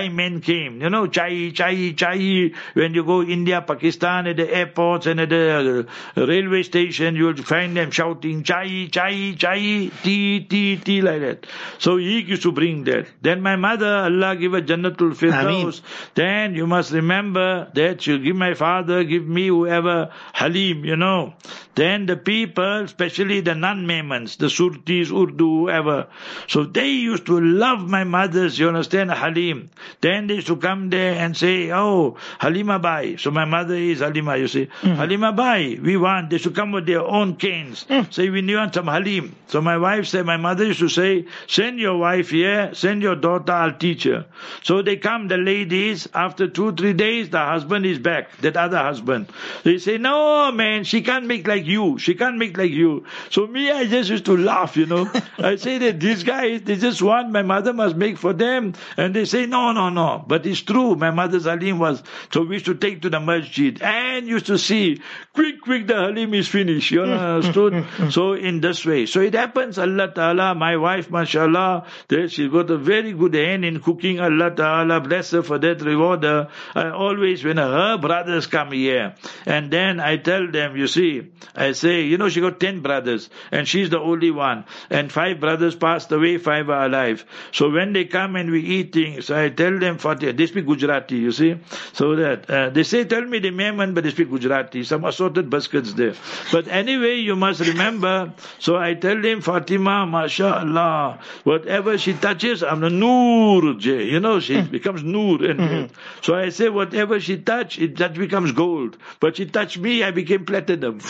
Speaker 5: Thai men came. You know, chai, chai, chai. When you go India, Pakistan, at the airports and at the railway station, you'll find them shouting, chai, chai, chai, tea, tea, tea, like that. So he used to bring that. Then my mother, Allah give a Jannatul Firdaus. Then you must remember that you give my father, give me, whoever, Halim, you know. Then the people, especially the non-Maimans, the Surtis, Urdu, whoever. So they used to love my mothers, you understand, Halim. Then they used to come there and say, oh, Halima Bai. So my mother is Halima, you see. Halima Bai, we want. They should come with their own canes. Say, we want some Halim. So my wife said, my mother used to say, send your wife here, send your daughter, I'll teach her. So they come, the ladies, after 2-3 days, the husband is back, that other husband. They say, no, man, she can't make like you. She can't make like you. So me, I just used to laugh, you know. I say that these guys, they just want my mother must make for them. And they say, no, no, no. But it's true. My mother's Halim was, so we used to take to the masjid and used to see, quick, the Halim is finished. You understood? So in this way. So it happens, Allah Ta'ala, my wife, mashallah, she's got a very good hand in cooking. Allah Ta'ala bless her for that, reward her. I always, when her brothers come here, and then I tell them, you see, I say, you know, she got 10 brothers, and she's the only one, and 5 brothers passed away, 5 are alive. So when they come and we eat things, I tell them, Fatih, they speak Gujarati, you see, so that, they say, tell me the Mehman, but they speak Gujarati, some assorted biscuits there. But anyway, you must remember, so I tell them, Fatima, mashallah, whatever she touches, I'm the Noor, you know, she becomes Noor. And so I say, whatever she touch, that becomes gold. But she touched me, I became platinum.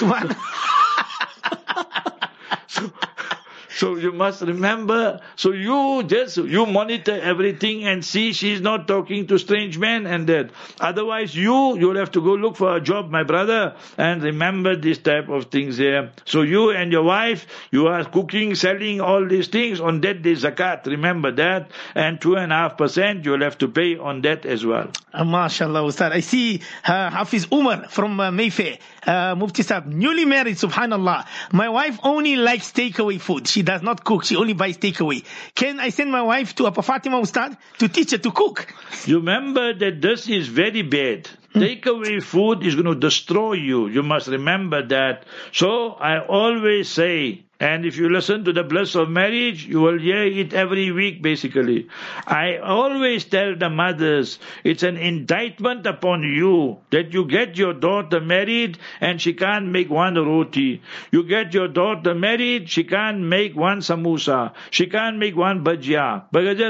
Speaker 5: So you must remember, so you monitor everything and see she's not talking to strange men and that. Otherwise you'll have to go look for a job, my brother, and remember this type of things here. So you and your wife, you are cooking, selling all these things, on that day zakat, remember that, and 2.5% you'll have to pay on that as well.
Speaker 4: MashaAllah, Ustad. I see Hafiz Umar from Mayfair. Mufti Sahib, newly married, subhanallah. My wife only likes takeaway food. She does not cook. She only buys takeaway. Can I send my wife to Apa Fatima, Ustad, to teach her to cook?
Speaker 5: You remember that this is very bad. Takeaway food is going to destroy you. You must remember that. So I always say, and if you listen to the bliss of marriage, you will hear it every week basically. I always tell the mothers, it's an indictment upon you that you get your daughter married and she can't make one roti. You get your daughter married, she can't make one samosa. She can't make one bhajia.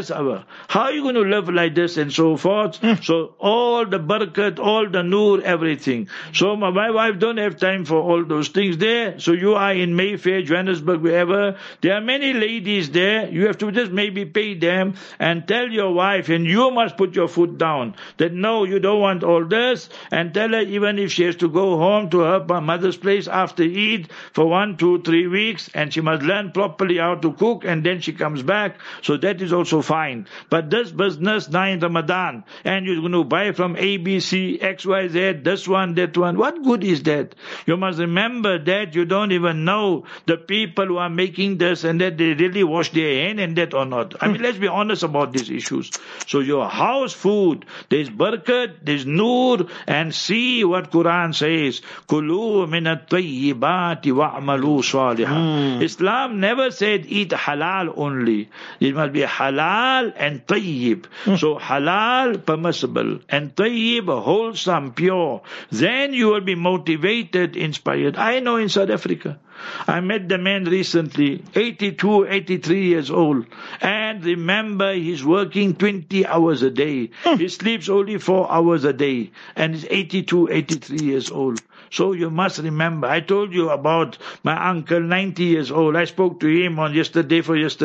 Speaker 5: How are you going to live like this and so forth? So all the barakat, all the noor, everything. So my wife don't have time for all those things there. So you are in Mayfair, Johannesburg, wherever, there are many ladies there. You have to just maybe pay them and tell your wife, and you must put your foot down, that no, you don't want all this, and tell her even if she has to go home to her mother's place after Eid for 1, 2, 3 weeks, and she must learn properly how to cook, and then she comes back. So that is also fine. But this business now in Ramadan, and you're going to buy from ABC, XYZ, this one, that one, what good is that? You must remember that you don't even know the people who are making this and that they really wash their hand and that or not. I mean, let's be honest about these issues. So your house food, there's barakat, there's noor, and see what Quran says. Kulu min at-tayyibati wa'malu salihah. Islam never said eat halal only. It must be halal and tayyib. So halal, permissible, and tayyib, wholesome, pure. Then you will be motivated, inspired. I know in South Africa, I met the man recently, 82, 83 years old. And remember, he's working 20 hours a day. He sleeps only 4 hours a day. And he's 82, 83 years old. So you must remember, I told you about my uncle, 90 years old. I spoke to him on yesterday.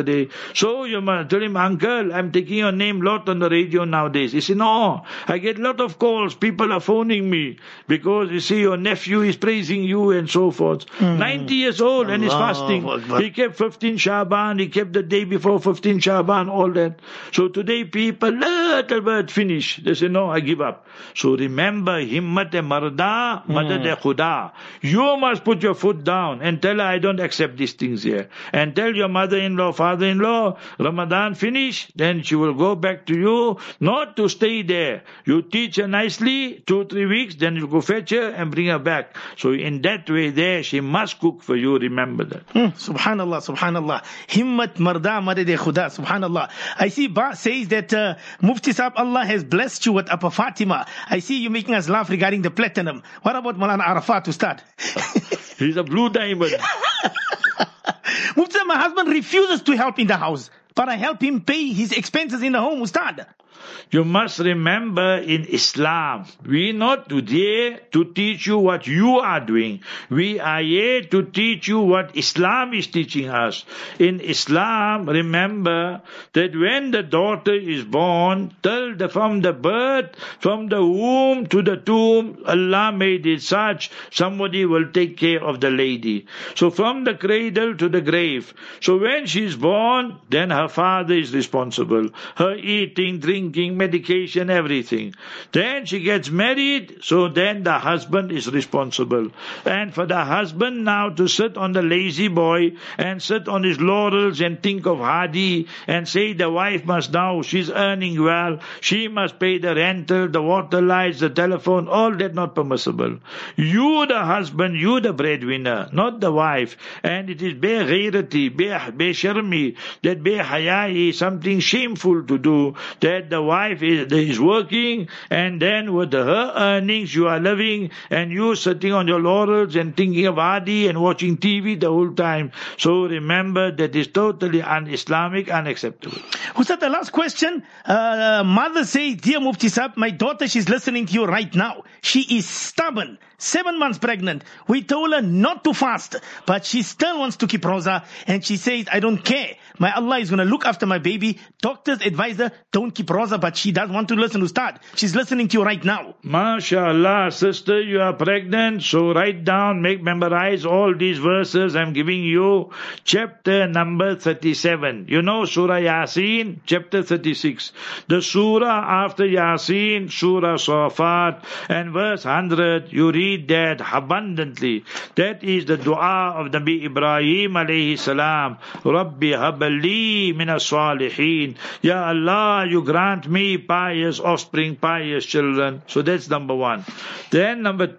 Speaker 5: So you must tell him, uncle, I'm taking your name lot on the radio nowadays. He said, no, I get a lot of calls. People are phoning me because you see your nephew is praising you and so forth. 90 years old and he's fasting.
Speaker 4: Akbar.
Speaker 5: He kept 15 Shaban, he kept the day before 15 Shaban, all that. So today people, little bit finish. They say, no, I give up. So remember, himmat-e-marda, madad-e-khuda. You must put your foot down and tell her, I don't accept these things here. And tell your mother-in-law, father-in-law, Ramadan finish, then she will go back to you, not to stay there. You teach her nicely, 2-3 weeks, then you go fetch her and bring her back. So in that way there, she must cook for you, remember that.
Speaker 4: Subhanallah, subhanallah. Himmat marda madad khuda, subhanallah. I see Ba says that Mufti Sahib, Allah has blessed you with Upper Fatima. I see you making us laugh regarding the platinum. What about Maulana Arafat to start?
Speaker 5: He's a blue diamond.
Speaker 4: Mufti Sahib, my husband refuses to help in the house, but I help him pay his expenses in the home, Ustad.
Speaker 5: You must remember, in Islam, we are not here to teach you what you are doing. We are here to teach you what Islam is teaching us. In Islam, remember that when the daughter is born, from the birth, from the womb to the tomb, Allah made it such, somebody will take care of the lady. So from the cradle to the grave. So when she is born, then her father is responsible. Her eating, drinking, medication, everything. Then she gets married, so then the husband is responsible. And for the husband now to sit on the lazy boy and sit on his laurels and think of Hadi and say the wife must now, she's earning well, she must pay the rental, the water lights, the telephone, all that not permissible. You the husband, you the breadwinner, not the wife. And it is be-ghairati, be-sharmi, that be-hayai is something shameful to do, that the wife is working and then with her earnings you are living and you sitting on your laurels and thinking of Adi and watching TV the whole time. So remember, that is totally un-Islamic, unacceptable.
Speaker 4: Ustad, the last question. Mother says, dear Mufti Sahib, my daughter, she's listening to you right now. She is stubborn, 7 months pregnant. We told her not to fast, but she still wants to keep roza, and she says, I don't care. My Allah is going to look after my baby. Doctors advise her, don't keep roza, but she does want to listen to Ustad. She's listening to you right now.
Speaker 5: MashaAllah, sister, you are pregnant, so write down, memorize all these verses I'm giving you. Chapter number 37. You know Surah Yasin, chapter 36. The surah after Yasin, Surah Safat, and verse 100, you read that abundantly. That is the dua of Nabi Ibrahim alayhi salam. Rabbi habali min as-salihin. Ya Allah, you grant me pious offspring, pious children. So that's number one. Then number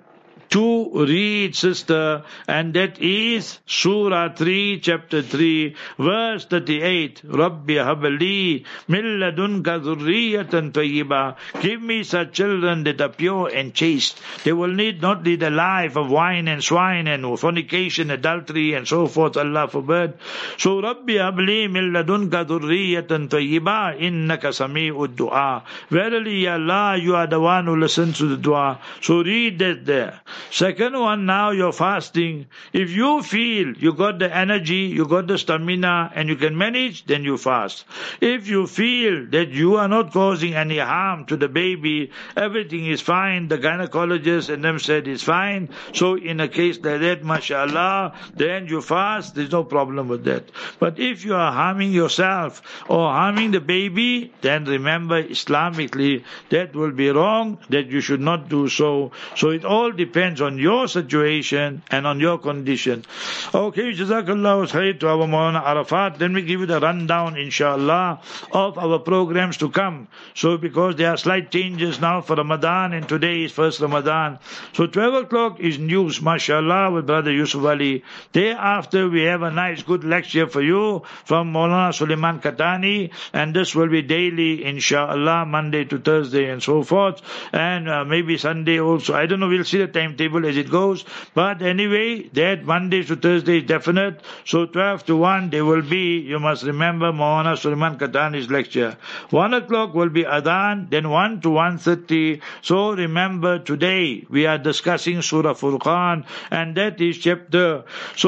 Speaker 5: 2, read, sister, and that is Surah 3, chapter 3, verse 38. Rabbi habali min ladunka dhurriyatan tayyiba. Give me such children that are pure and chaste. They will not lead a life of wine and swine and fornication, adultery and so forth. Allah forbid. So Rabbi habli min ladunka dhurriyatan tayyiba innaka sami'ud du'a. Verily, Ya Allah, you are the one who listens to the dua. So read that there. Second one, now you're fasting. If you feel you got the energy, you got the stamina, and you can manage, then you fast. If you feel that you are not causing any harm to the baby, everything is fine, the gynecologist and them said it's fine, so in a case like that, mashallah, then you fast, there's no problem with that. But if you are harming yourself or harming the baby, then remember, Islamically, that will be wrong, that you should not do so. So it all depends on your situation and on your condition. Okay, Jazakallah khair to our Maulana Arafat. Then we give you the rundown, inshallah, of our programs to come. So because there are slight changes now for Ramadan, and today is first Ramadan. So 12 o'clock is news, mashallah, with Brother Yusuf Ali. Thereafter, we have a nice, good lecture for you from Maulana Suleiman Katani, and this will be daily, inshallah, Monday to Thursday and so forth, and maybe Sunday also. I don't know, we'll see the timetable as it goes. But anyway, that Monday to Thursday is definite. So 12 to 1, there will be, you must remember, Maulana Suleiman Katani's lecture. 1 o'clock will be Adhan, then 1 to 1:30. So remember, today we are discussing Surah Furqan, and that is chapter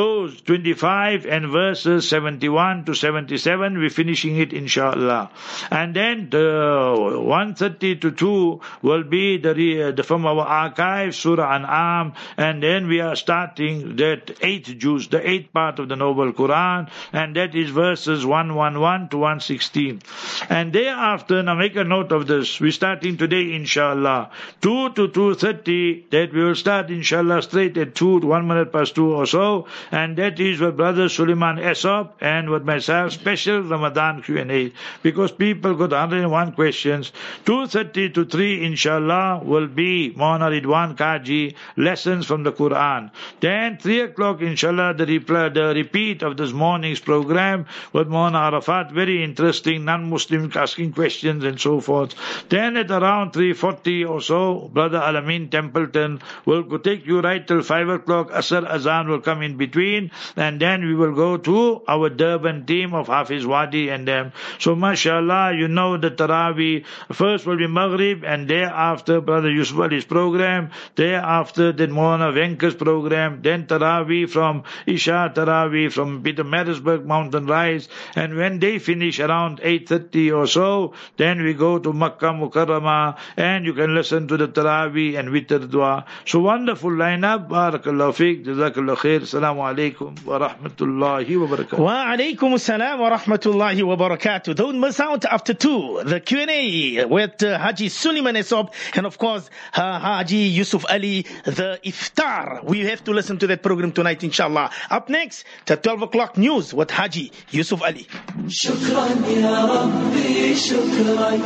Speaker 5: 25 and verses 71 to 77. We're finishing it, inshallah. And then the 1:30 to 2 will be the from our archive, Surah An'am. An'am, and then we are starting that 8th juz, the 8th part of the Noble Quran, and that is verses 111 to 116. And thereafter, now make a note of this, we're starting today inshallah, 2 to 2:30, that we will start inshallah straight at 2 to 1 minute past 2 or so, and that is with Brother Suleiman Esop and with myself, special Ramadan Q&A, because people got 101 questions. 2:30 to 3 inshallah will be Maulana Ridwan Kaji, lessons from the Quran. Then 3 o'clock inshallah the repeat of this morning's program with Maulana Arafat, very interesting, non-Muslims asking questions and so forth. Then at around 3:40 or so, Brother Alamin Templeton will take you right till 5 o'clock. Asr Azan will come in between, and then we will go to our Durban team of Hafiz Wadi and them. So mashallah, you know the Taraweeh, first will be Maghrib, and thereafter Brother Yusuf Ali's program, thereafter then Maulana Venka's program, then Taraweeh from Isha Taraweeh from Pietermaritzburg Mountain Rise, and when they finish around 8:30 or so, then we go to Makkah Mukarramah, and you can listen to the Taraweeh and Witr Dua. So wonderful lineup. Barakallahu Feek, Jazakallahu Khair. Assalamu alaikum wa rahmatullahi wa barakatuh.
Speaker 4: Wa alaikum assalam wa rahmatullahi wa barakatuh. Don't miss out after 2, the Q&A with Haji Suleiman Esop, and of course Haji Yusuf Ali, the Iftar. We have to listen to that program tonight inshallah. Up next, the 12 o'clock news with Haji Yusuf Ali.
Speaker 1: شكرا يا ربي شكرا.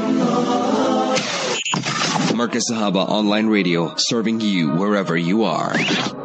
Speaker 2: Marcus Sahaba Online Radio, serving you wherever you are.